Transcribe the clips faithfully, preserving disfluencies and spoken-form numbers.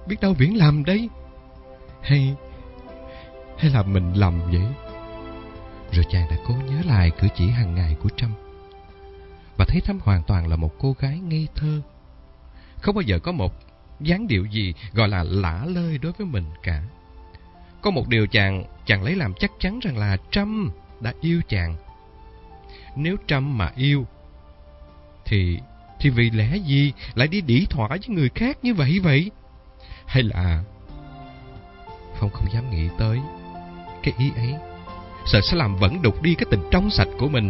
biết đâu Viễn lầm đấy. Hay Hay là mình lầm vậy? Rồi chàng đã cố nhớ lại cử chỉ hàng ngày của Trâm, và thấy Trâm hoàn toàn là một cô gái ngây thơ, không bao giờ có một dáng điệu gì gọi là lả lơi đối với mình cả. Có một điều chàng chàng lấy làm chắc chắn rằng là Trâm đã yêu chàng. Nếu Trâm mà yêu Thì Thì vì lẽ gì lại đi đĩ thỏa với người khác như vậy vậy? Hay là Phong không dám nghĩ tới cái ý ấy, sợ sẽ làm vẩn đục đi cái tình trong sạch của mình.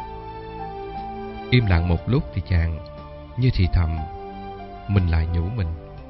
Im lặng một lúc thì chàng như thì thầm, mình lại nhủ mình,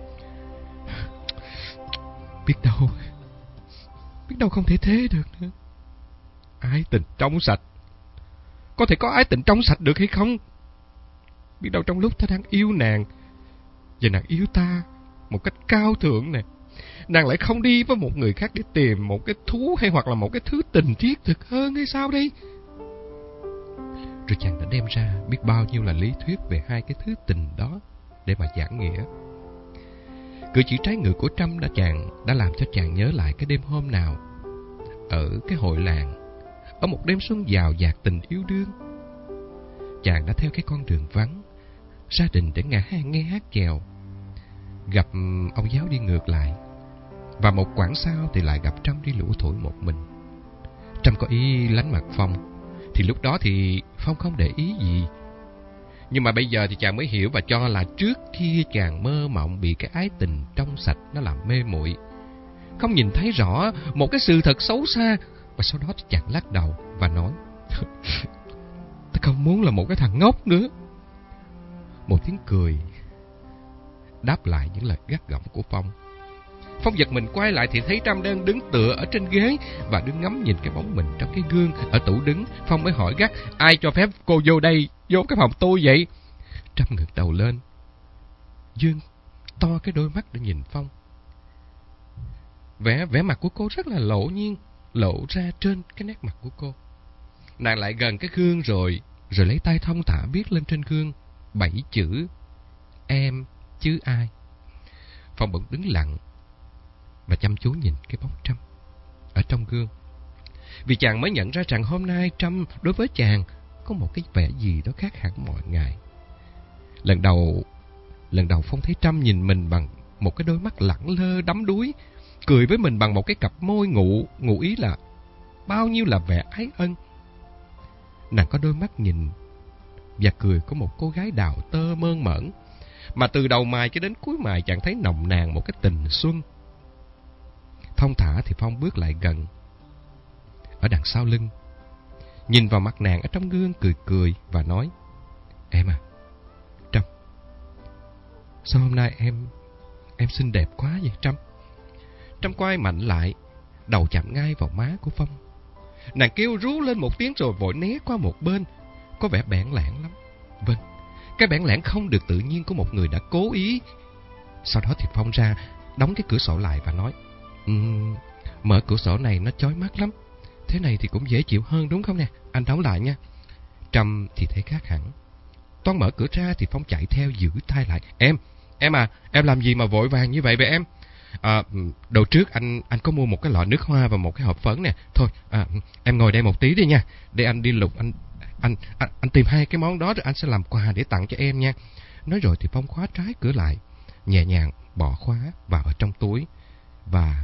Biết đâu Biết đâu không thể thế được nữa. Ái tình trong sạch, có thể có ái tình trong sạch được hay không? Biết đâu trong lúc ta đang yêu nàng, và nàng yêu ta một cách cao thượng nè, nàng lại không đi với một người khác để tìm một cái thú hay hoặc là một cái thứ tình thiết thực hơn hay sao đây? Rồi chàng đã đem ra biết bao nhiêu là lý thuyết về hai cái thứ tình đó để mà giảng nghĩa. Cử chỉ trái ngược của Trâm đã chàng đã làm cho chàng nhớ lại cái đêm hôm nào ở cái hội làng, ở một đêm xuân giàu dạt tình yêu đương. Chàng đã theo cái con đường vắng gia đình để nghe, nghe hát chèo, gặp ông giáo đi ngược lại, và một quãng sau thì lại gặp Trâm đi lủa thủi một mình. Trâm có ý lánh mặt Phong, thì lúc đó thì Phong không để ý gì. Nhưng mà bây giờ thì chàng mới hiểu và cho là trước kia chàng mơ mộng bị cái ái tình trong sạch nó làm mê muội, không nhìn thấy rõ một cái sự thật xấu xa. Và sau đó thì chàng lắc đầu và nói, ta không muốn là một cái thằng ngốc nữa. Một tiếng cười đáp lại những lời gắt gỏng của Phong. Phong giật mình quay lại thì thấy Trâm đang đứng tựa ở trên ghế và đứng ngắm nhìn cái bóng mình trong cái gương ở tủ đứng. Phong mới hỏi gắt, ai cho phép cô vô đây, vô cái phòng tôi vậy? Trâm ngước đầu lên, dương to cái đôi mắt để nhìn Phong. Vẻ vẻ mặt của cô rất là lộ nhiên, lộ ra trên cái nét mặt của cô. Nàng lại gần cái gương rồi rồi lấy tay thong thả viết lên trên gương bảy chữ em chứ ai. Phong bỗng đứng lặng và chăm chú nhìn cái bóng Trâm ở trong gương, vì chàng mới nhận ra rằng hôm nay Trâm đối với chàng có một cái vẻ gì đó khác hẳn mọi ngày. Lần đầu lần đầu Phong thấy Trâm nhìn mình bằng một cái đôi mắt lẳng lơ đắm đuối, cười với mình bằng một cái cặp môi ngụ ngụ ý là bao nhiêu là vẻ ái ân. Nàng có đôi mắt nhìn và cười của một cô gái đào tơ mơn mởn, mà từ đầu mày cho đến cuối mày chàng thấy nồng nàn một cái tình xuân. Thong thả thì Phong bước lại gần, ở đằng sau lưng, nhìn vào mặt nàng ở trong gương, cười cười và nói, em à, Trâm, sao hôm nay em em xinh đẹp quá vậy Trâm? Trâm quay mạnh lại, đầu chạm ngay vào má của Phong. Nàng kêu rú lên một tiếng rồi vội né qua một bên, có vẻ bẽn lẽn lắm. Vâng, cái bẽn lẽn không được tự nhiên của một người đã cố ý. Sau đó thì Phong ra đóng cái cửa sổ lại và nói, um, mở cửa sổ này nó chói mắt lắm, thế này thì cũng dễ chịu hơn đúng không nè, anh đóng lại nha. Trâm thì thấy khác hẳn. Toan mở cửa ra thì Phong chạy theo giữ tay lại. Em, em à, em làm gì mà vội vàng như vậy vậy em? À, đầu trước anh anh có mua một cái lọ nước hoa và một cái hộp phấn nè. Thôi, à, em ngồi đây một tí đi nha, để anh đi lục, anh anh anh, anh tìm hai cái món đó rồi anh sẽ làm quà để tặng cho em nha. Nói rồi thì Phong khóa trái cửa lại, nhẹ nhàng bỏ khóa vào ở trong túi và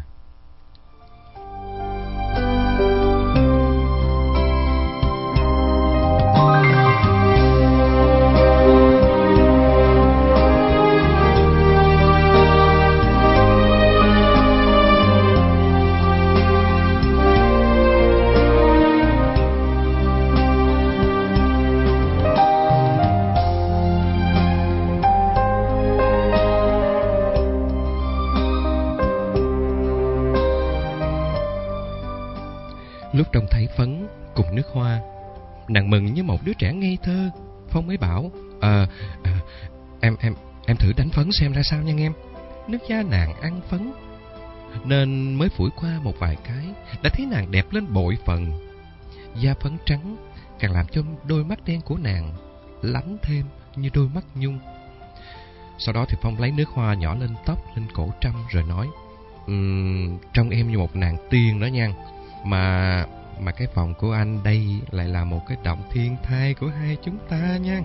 lúc trông thấy phấn cùng nước hoa, nàng mừng như một đứa trẻ ngây thơ. Phong mới bảo, ờ, à, em em em thử đánh phấn xem ra sao nha em. Nước da nàng ăn phấn nên mới phủi qua một vài cái đã thấy nàng đẹp lên bội phần. Da phấn trắng càng làm cho đôi mắt đen của nàng lánh thêm như đôi mắt nhung. Sau đó thì Phong lấy nước hoa nhỏ lên tóc, lên cổ Trâm rồi nói: um, Trông em như một nàng tiên đó nha. Mà mà cái phòng của anh đây lại là một cái động thiên thai của hai chúng ta nha.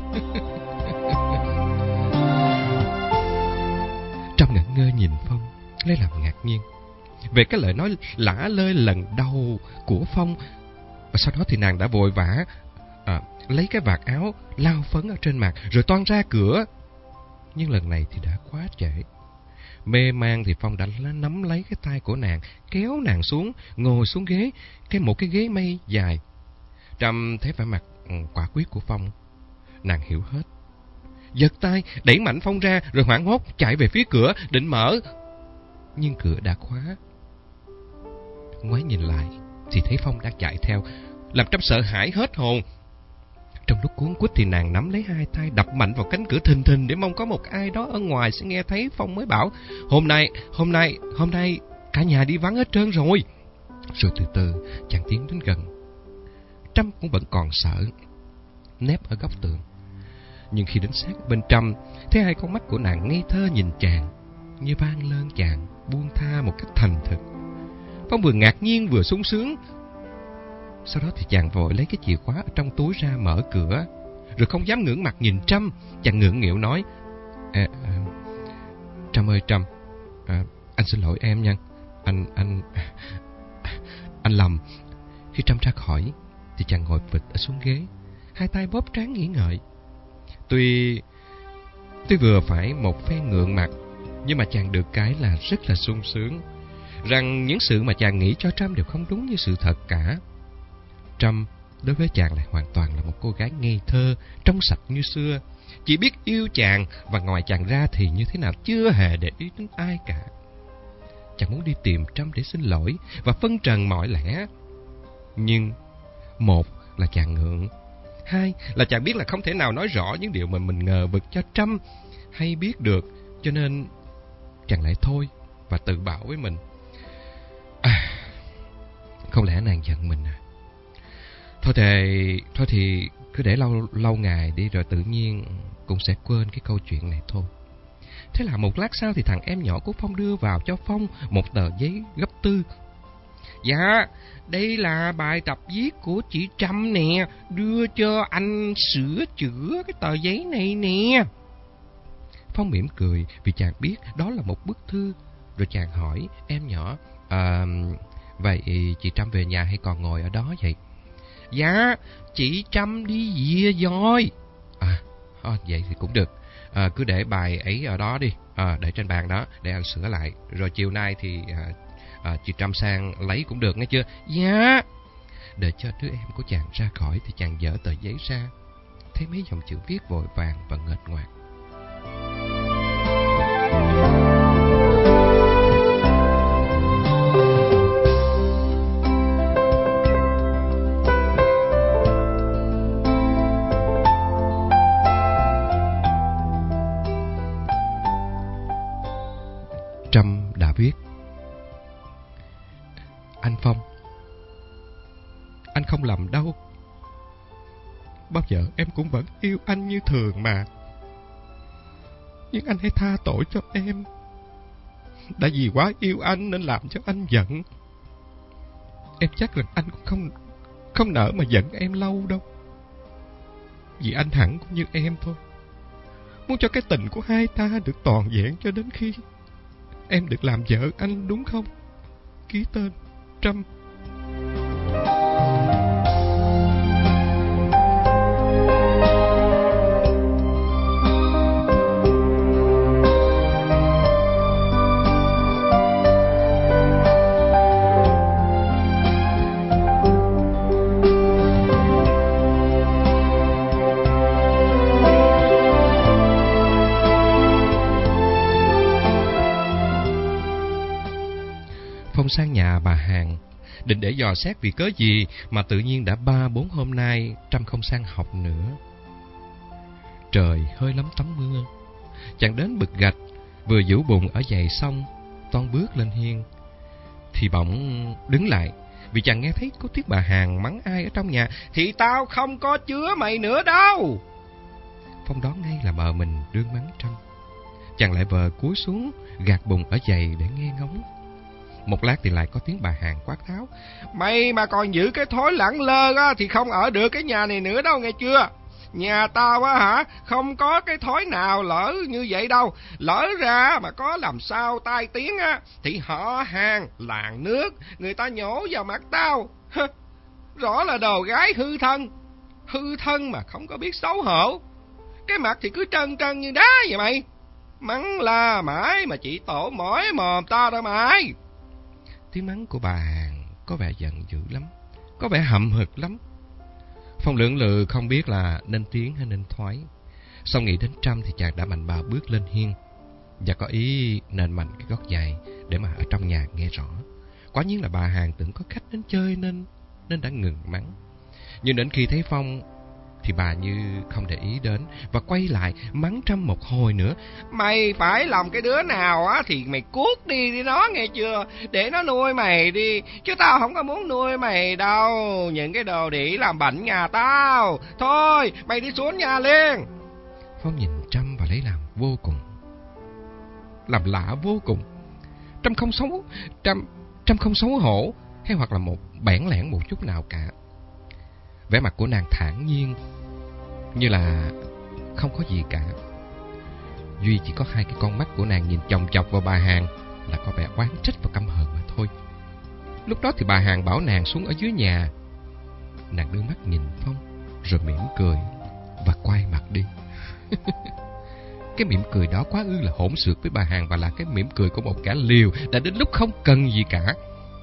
Trâm ngẩn ngơ nhìn Phong, lấy làm ngạc nhiên về cái lời nói lả lơi lần đầu của Phong. Và sau đó thì nàng đã vội vã à, lấy cái vạt áo lau phấn ở trên mặt rồi toan ra cửa. Nhưng lần này thì đã quá trễ. Mê man thì Phong đã nắm lấy cái tay của nàng, kéo nàng xuống, ngồi xuống ghế, cái một cái ghế mây dài. Trâm thấy vẻ mặt quả quyết của Phong, nàng hiểu hết. Giật tay, đẩy mạnh Phong ra rồi hoảng hốt chạy về phía cửa định mở. Nhưng cửa đã khóa. Ngoái nhìn lại thì thấy Phong đang chạy theo, làm Trâm sợ hãi hết hồn. Trong lúc cuống quýt thì nàng nắm lấy hai tay đập mạnh vào cánh cửa thình thình để mong có một ai đó ở ngoài sẽ nghe thấy. Phong mới bảo: Hôm nay, hôm nay, hôm nay cả nhà đi vắng hết trơn rồi. Rồi từ từ chàng tiến đến gần. Trâm cũng vẫn còn sợ, nép ở góc tường. Nhưng khi đến sát bên Trâm, thấy hai con mắt của nàng ngây thơ nhìn chàng, như van lơn chàng buông tha một cách thành thực. Phong vừa ngạc nhiên vừa sung sướng. Sau đó thì chàng vội lấy cái chìa khóa ở trong túi ra mở cửa. Rồi không dám ngưỡng mặt nhìn Trâm, chàng ngượng nghịu nói: à, à, Trâm ơi Trâm, à, anh xin lỗi em nha. Anh, anh, anh lầm. Khi Trâm ra khỏi thì chàng ngồi phịch ở xuống ghế, hai tay bóp trán nghĩ ngợi. Tuy Tuy vừa phải một phen ngượng mặt, nhưng mà chàng được cái là rất là sung sướng, rằng những sự mà chàng nghĩ cho Trâm đều không đúng như sự thật cả. Trâm đối với chàng lại hoàn toàn là một cô gái ngây thơ, trong sạch như xưa, chỉ biết yêu chàng và ngoài chàng ra thì như thế nào chưa hề để ý đến ai cả. Chàng muốn đi tìm Trâm để xin lỗi và phân trần mọi lẽ. Nhưng một là chàng ngượng, hai là chàng biết là không thể nào nói rõ những điều mà mình ngờ vực cho Trâm hay biết được, cho nên chàng lại thôi và tự bảo với mình: à, không lẽ nàng giận mình à? Thôi thì, thôi thì cứ để lâu lâu ngày đi rồi tự nhiên cũng sẽ quên cái câu chuyện này thôi. Thế là một lát sau thì thằng em nhỏ của Phong đưa vào cho Phong một tờ giấy gấp tư. Dạ, đây là bài tập viết của chị Trâm nè, đưa cho anh sửa chữa cái tờ giấy này nè. Phong mỉm cười vì chàng biết đó là một bức thư. Rồi chàng hỏi em nhỏ: à, vậy chị Trâm về nhà hay còn ngồi ở đó vậy? Dạ, chị Trâm đi về rồi. À, à vậy thì cũng được. À, cứ để bài ấy ở đó đi, à, để trên bàn đó để anh sửa lại. Rồi chiều nay thì à, à, chị Trâm sang lấy cũng được nghe chưa? Dạ. Đợi cho đứa em của chàng ra khỏi thì chàng dở tờ giấy ra, thấy mấy dòng chữ viết vội vàng và nghệch ngoạc. Trâm đã viết: Anh Phong, anh không lầm đâu. Bao giờ em cũng vẫn yêu anh như thường mà. Nhưng anh hãy tha tội cho em. Đã vì quá yêu anh nên làm cho anh giận. Em chắc rằng anh cũng không Không nỡ mà giận em lâu đâu. Vì anh hẳn cũng như em thôi, muốn cho cái tình của hai ta được toàn vẹn cho đến khi em được làm vợ anh, đúng không? Ký tên Trâm. Phong sang nhà bà Hàng, định để dò xét vì cớ gì mà tự nhiên đã ba bốn hôm nay Trâm không sang học nữa. Trời hơi lắm tắm mưa. Chàng đến bực gạch, vừa vũ bụng ở giày xong, toan bước lên hiên thì bỗng đứng lại vì chàng nghe thấy có tiếng bà Hàng mắng ai ở trong nhà: Thì tao không có chứa mày nữa đâu. Phong đoán ngay là bờ mình đương mắng Trâm. Chàng lại vờ cúi xuống, gạt bùn ở giày để nghe ngóng. Một lát thì lại có tiếng bà Hàng quát tháo: "Mày mà còn giữ cái thói lẳng lơ á, thì không ở được cái nhà này nữa đâu, nghe chưa? Nhà tao á hả, không có cái thói nào lỡ như vậy đâu. Lỡ ra mà có làm sao tai tiếng á, thì họ Hàng, làng nước, người ta nhổ vào mặt tao. Rõ là đồ gái hư thân. Hư thân mà không có biết xấu hổ. Cái mặt thì cứ trân trân như đá vậy mày. Mắng la mãi mà chỉ tổ mỏi mồm tao đâu mày." Tiếng mắng của bà Hàng có vẻ giận dữ lắm, có vẻ hậm hực lắm. Phong lưỡng lự không biết là nên tiến hay nên thoái. Sau nghĩ đến Trâm thì chàng đã mạnh bạo bước lên hiên và có ý nền mạnh cái gót giày để mà ở trong nhà nghe rõ. Quả nhiên là bà Hàng tưởng có khách đến chơi nên nên đã ngừng mắng. Nhưng đến khi thấy Phong thì bà như không để ý đến và quay lại mắng Trâm một hồi nữa: "Mày phải lòng cái đứa nào á thì mày cuốc đi đi nó, nghe chưa? Để nó nuôi mày đi, chứ tao không có muốn nuôi mày đâu. Những cái đồ đĩ làm bệnh nhà tao. Thôi mày đi xuống nhà liền." Phong nhìn Trâm và lấy làm vô cùng, làm lạ vô cùng. Trâm không xấu, Trâm Trâm không xấu hổ hay hoặc là một bẽn lẽn một chút nào cả. Vẻ mặt của nàng thản nhiên, như là không có gì cả. Duy chỉ có hai cái con mắt của nàng nhìn chòng chọc vào bà Hàng là có vẻ oán trách và căm hờn mà thôi. Lúc đó thì bà Hàng bảo nàng xuống ở dưới nhà. Nàng đưa mắt nhìn Phong rồi mỉm cười và quay mặt đi. Cái mỉm cười đó quá ư là hỗn xược với bà Hàng và là cái mỉm cười của một kẻ liều đã đến lúc không cần gì cả.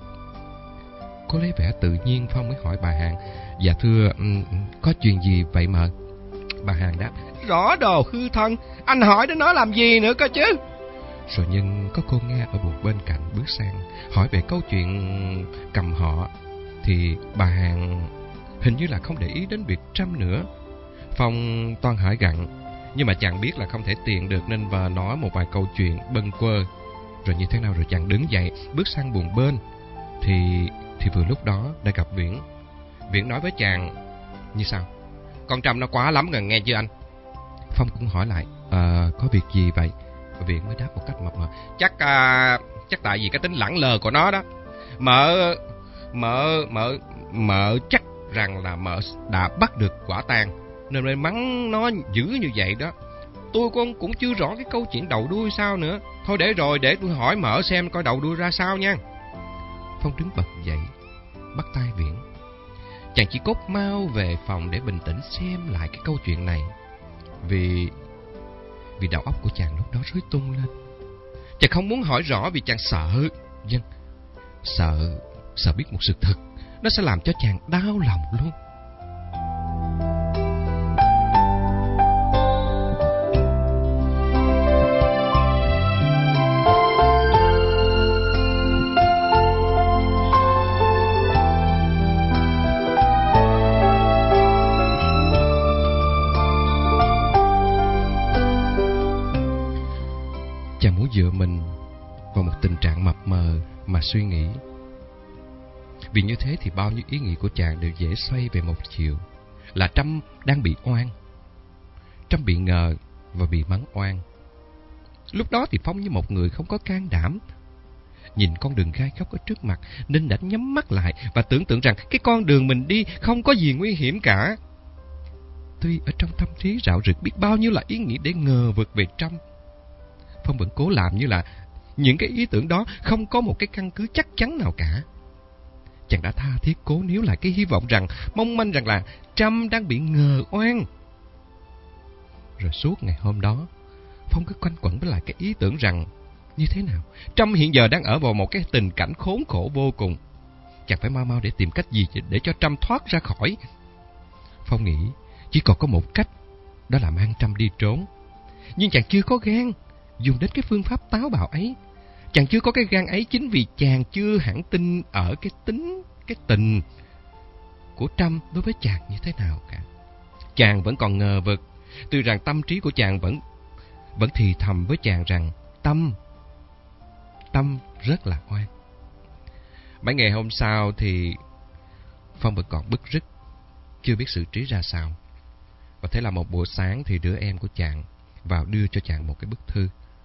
Cô lấy vẻ tự nhiên, Phong mới hỏi bà Hàng: "Dạ thưa, có chuyện gì vậy mợ?" Bà Hàng đáp: "Rõ đồ hư thân, anh hỏi đến nó làm gì nữa cơ chứ?" Rồi nhưng có cô nghe ở một bên cạnh bước sang hỏi về câu chuyện cầm họ, thì bà Hàng hình như là không để ý đến việc Trâm nữa. Phong toan hỏi gặng, nhưng mà chàng biết là không thể tiền được nên vờ nói một vài câu chuyện bâng quơ. Rồi như thế nào rồi chàng đứng dậy bước sang buồng bên. Thì thì vừa lúc đó đã gặp Viễn. Viễn nói với chàng như sau: "Con Trâm nó quá lắm rồi, nghe chưa anh?" Phong cũng hỏi lại: Ờ, có việc gì vậy?" Viễn mới đáp một cách mập mờ: Chắc à, chắc tại vì cái tính lẳng lờ của nó đó. Mợ mợ mợ mợ chắc rằng là mợ đã bắt được quả tang nên mới mắng nó dữ như vậy đó. Tôi con cũng chưa rõ cái câu chuyện đầu đuôi sao nữa. Thôi để rồi, để tôi hỏi mợ xem coi đầu đuôi ra sao nha. Phong đứng bật dậy, bắt tay Viễn. Chàng chỉ cốt mau về phòng để bình tĩnh xem lại cái câu chuyện này. Vì Vì đầu óc của chàng lúc đó rối tung lên. Chàng không muốn hỏi rõ vì chàng sợ. Vâng, sợ Sợ biết một sự thật nó sẽ làm cho chàng đau lòng luôn. Chàng muốn dựa mình vào một tình trạng mập mờ mà suy nghĩ. Vì như thế thì bao nhiêu ý nghĩ của chàng đều dễ xoay về một chiều, là Trâm đang bị oan. Trâm bị ngờ và bị mắng oan. Lúc đó thì Phong như một người không có can đảm, nhìn con đường gai góc ở trước mặt nên đã nhắm mắt lại và tưởng tượng rằng cái con đường mình đi không có gì nguy hiểm cả. Tuy ở trong tâm trí rạo rực biết bao nhiêu là ý nghĩ để ngờ vực về Trâm, Phong vẫn cố làm như là những cái ý tưởng đó không có một cái căn cứ chắc chắn nào cả. Chàng đã tha thiết cố níu lại cái hy vọng rằng, mong manh rằng là Trâm đang bị ngờ oan. Rồi suốt ngày hôm đó, Phong cứ quanh quẩn với lại cái ý tưởng rằng như thế nào Trâm hiện giờ đang ở vào một cái tình cảnh khốn khổ vô cùng. Chàng phải mau mau để tìm cách gì để cho Trâm thoát ra khỏi. Phong nghĩ chỉ còn có một cách, đó là mang Trâm đi trốn. Nhưng chàng chưa có gan dùng đến cái phương pháp táo bạo ấy. Chàng chưa có cái gan ấy chính vì chàng chưa hẳn tin ở cái tính, cái tình của Trâm đối với chàng như thế nào cả. Chàng vẫn còn ngờ vực, tuy rằng tâm trí của chàng vẫn vẫn thì thầm với chàng rằng Tâm Tâm rất là oan. Mấy ngày hôm sau thì Phong vẫn còn bứt rứt, chưa biết xử trí ra sao. Và thế là một buổi sáng thì đứa em của chàng vào đưa cho chàng một cái bức thư.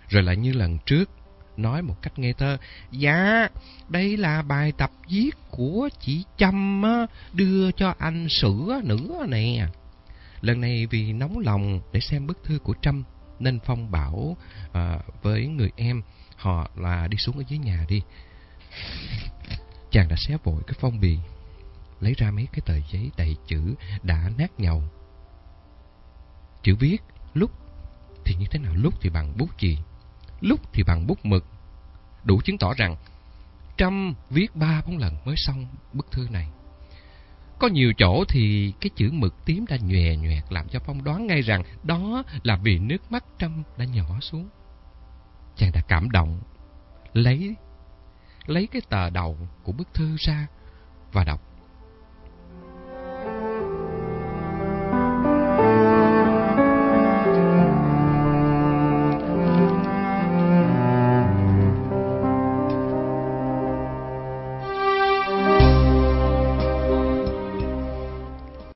rồi lại như lần trước, nói một cách ngây thơ: Dạ, đây là bài tập viết của chị Trâm á, đưa cho anh sửa nữa nè. Lần này vì nóng lòng để xem bức thư của Trâm, nên Phong bảo à, với người em họ là đi xuống ở dưới nhà đi. Chàng đã xé vội cái phong bì, lấy ra mấy cái tờ giấy đầy chữ đã nát nhầu. Chữ viết lúc thì như thế nào, lúc thì bằng bút chì, lúc thì bằng bút mực, đủ chứng tỏ rằng Trâm viết ba bốn lần mới xong bức thư này. Có nhiều chỗ thì cái chữ mực tím đã nhòe nhoẹt, làm cho Phong đoán ngay rằng đó là vì nước mắt Trâm đã nhỏ xuống. Chàng đã cảm động, lấy lấy cái tờ đầu của bức thư ra và đọc